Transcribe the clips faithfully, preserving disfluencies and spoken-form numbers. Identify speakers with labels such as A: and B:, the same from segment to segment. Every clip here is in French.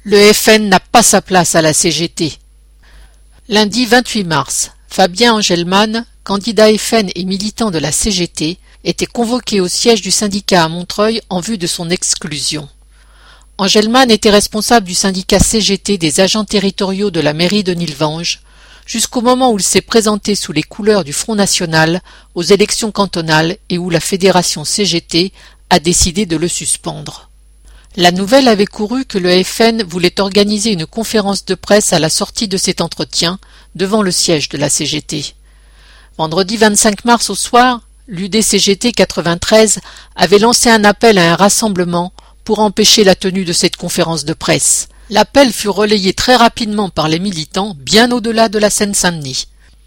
A: Le F N n'a pas sa place à la C G T. Lundi vingt-huit mars, Fabien Engelmann, candidat F N et militant de la C G T, était convoqué au siège du syndicat à Montreuil en vue de son exclusion. Engelmann était responsable du syndicat C G T des agents territoriaux de la mairie de Nilvange, jusqu'au moment où il s'est présenté sous les couleurs du Front National aux élections cantonales et où la fédération C G T a décidé de le suspendre. La nouvelle avait couru que le F N voulait organiser une conférence de presse à la sortie de cet entretien devant le siège de la C G T. Vendredi vingt-cinq mars au soir, l'U D C G T quatre-vingt-treize avait lancé un appel à un rassemblement pour empêcher la tenue de cette conférence de presse. L'appel fut relayé très rapidement par les militants bien au-delà de la Seine-Saint-Denis.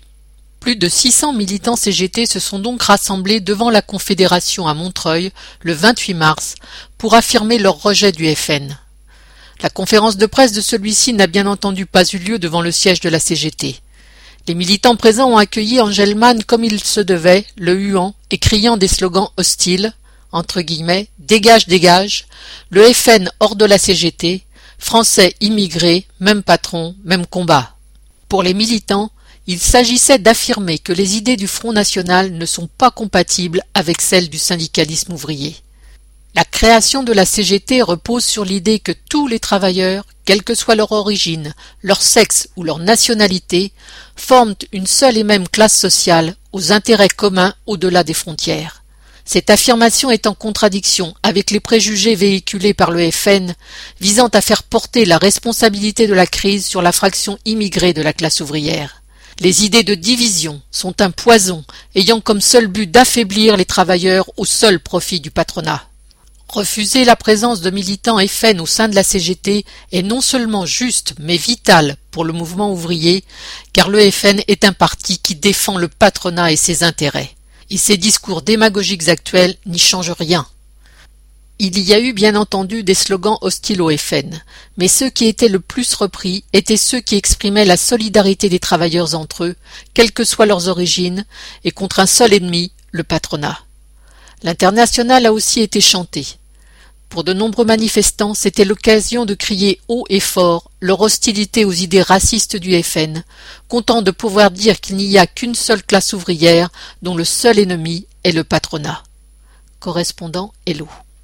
A: Plus de six cents militants C G T se sont donc rassemblés devant la Confédération à Montreuil le vingt-huit mars pour affirmer leur rejet du F N. La conférence de presse de celui-ci n'a bien entendu pas eu lieu devant le siège de la C G T. Les militants présents ont accueilli Engelmann comme il se devait, le huant et criant des slogans hostiles, entre guillemets, « Dégage, dégage », le F N hors de la C G T, Français immigrés, même patron, même combat. Pour les militants, il s'agissait d'affirmer que les idées du Front National ne sont pas compatibles avec celles du syndicalisme ouvrier. La création de la C G T repose sur l'idée que tous les travailleurs, quelle que soit leur origine, leur sexe ou leur nationalité, forment une seule et même classe sociale aux intérêts communs au-delà des frontières. Cette affirmation est en contradiction avec les préjugés véhiculés par le F N visant à faire porter la responsabilité de la crise sur la fraction immigrée de la classe ouvrière. Les idées de division sont un poison ayant comme seul but d'affaiblir les travailleurs au seul profit du patronat. Refuser la présence de militants F N au sein de la C G T est non seulement juste mais vital pour le mouvement ouvrier, car le F N est un parti qui défend le patronat et ses intérêts. Et ses discours démagogiques actuels n'y changent rien. Il y a eu bien entendu des slogans hostiles au F N, mais ceux qui étaient le plus repris étaient ceux qui exprimaient la solidarité des travailleurs entre eux, quelles que soient leurs origines, et contre un seul ennemi, le patronat. L'Internationale a aussi été chanté. Pour de nombreux manifestants, c'était l'occasion de crier haut et fort leur hostilité aux idées racistes du F N, contents de pouvoir dire qu'il n'y a qu'une seule classe ouvrière dont le seul ennemi est le patronat. Correspondant Hello.